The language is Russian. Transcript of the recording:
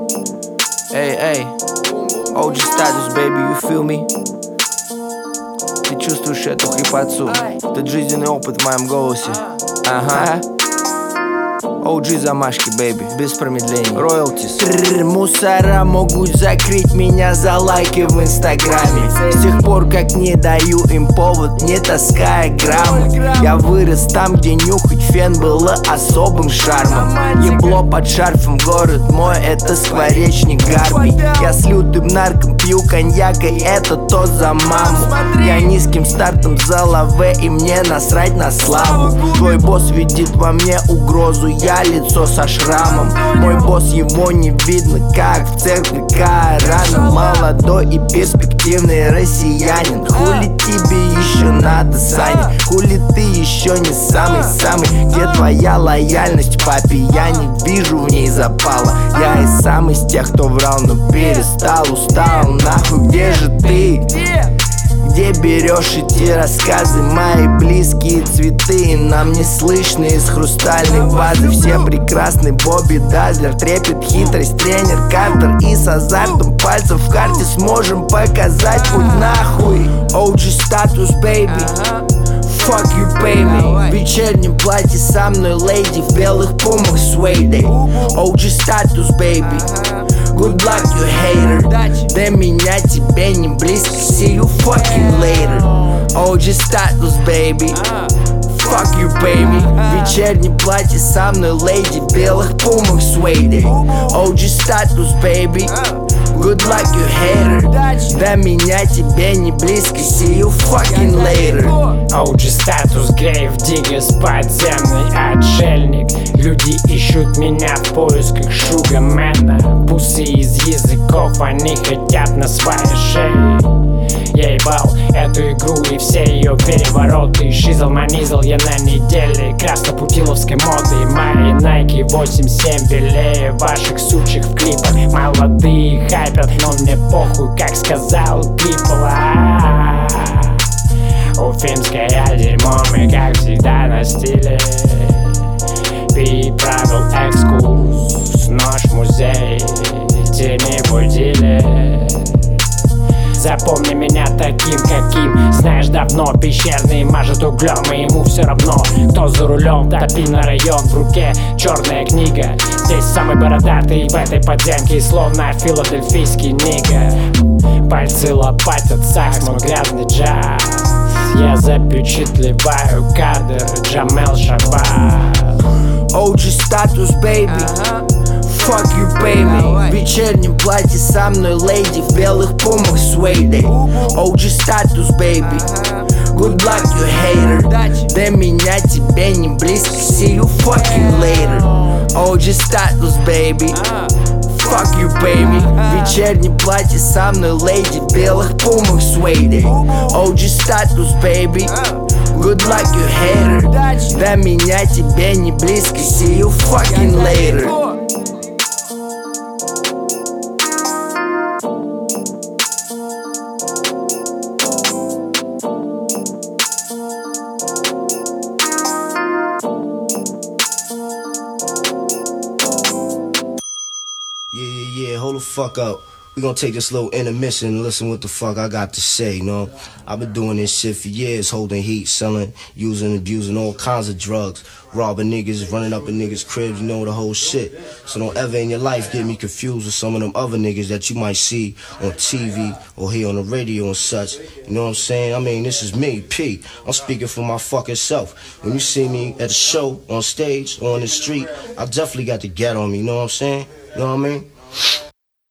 Эй, эй, OG Status, baby, you feel me? Ты чувствуешь эту хрипотцу, этот жизненный опыт в моем голосе? Ага. OG замашки, бэйби, без промедлений. Royalties. Мусора могут закрыть меня за лайки в инстаграме. С тех пор, как не даю им повод, не таская граммы. Я вырос там, где нюхать фен было особым шармом. Ебло под шарфом, город мой, это скворечник Гарпий. Я с лютым нарком пью коньяк, и это то за маму. Я низким стартом за лаве, и мне насрать на славу. Твой босс видит во мне угрозу, я лицо со шрамом. Мой босс, его не видно, как в церкви Корана. Молодой и перспективный россиянин. Хули тебе еще надо, Саня? Хули ты еще не самый-самый? Где твоя лояльность, папе? Я не вижу в ней запала. Я и сам из тех, кто врал, но перестал, устал. Нахуй, где же ты? Где берешь эти рассказы, мои близкие цветы? Нам не слышно из хрустальной вазы. Все прекрасны, Бобби Дазлер, трепет, хитрость, тренер Картер. И с азартом пальцев в карте сможем показать путь нахуй. OG Status, baby, fuck you pay me. В вечернем платье со мной леди, в белых пумах суэйдой. OG Status, baby, good luck, you hater. До меня тебе не близко, see you fucking later. OG Status, baby, fuck you, baby. В вечернем платье со мной леди, в белых пумах суэйдой. OG Status, baby, good luck, you hater. До меня тебе не близко, see you fucking later. OG Status, Grave Diggers, подземный отшельник. Люди ищут меня в поисках шугамена. Бусы из языков, они хотят на своей шее. Я ебал эту игру и все ее перевороты. Шизл-манизл, я на неделе краснопутиловской моды. Мои Nike 8-7 белее ваших сучек в клипах. Молодые хайпят, но мне похуй, как сказал People. Уфимское дерьмо, мы как всегда на стиле. Пи провел экскурс, нож в музей, тени будили. Запомни меня таким, каким знаешь давно. Пещерный мажет углем, и ему все равно, кто за рулем. Топи на район, в руке черная книга. Здесь самый бородатый в этой подземке, словно филадельфийский нига. Пальцы лопатят сакс, мой грязный джаз. Я запечатлеваю кадр Джамел Шаббат. OG Status, baby, fuck you pay me. В вечернем платье со мной леди, в белых пумах суэйдой. OG Status, baby, good luck, you hater. До меня тебе не близко, see you fucking later. OG Status, baby, fuck you, baby. В вечернем платье со мной леди, в белых пумах суэйдой. OG Status, baby, good luck, you hater. До меня тебе не близко, see you fucking later. Yeah, hold the fuck up. We gonna take this little intermission and listen what the fuck I got to say, you know? I've been doing this shit for years, holding heat, selling, using, abusing all kinds of drugs, robbing niggas, running up in niggas' cribs, you know, the whole shit. So don't ever in your life get me confused with some of them other niggas that you might see on TV or hear on the radio and such. You know what I'm saying? I mean, this is me, P. I'm speaking for my fucking self. When you see me at a show, on stage, or on the street, I definitely got the get on me, you know what I'm saying? You know what I mean?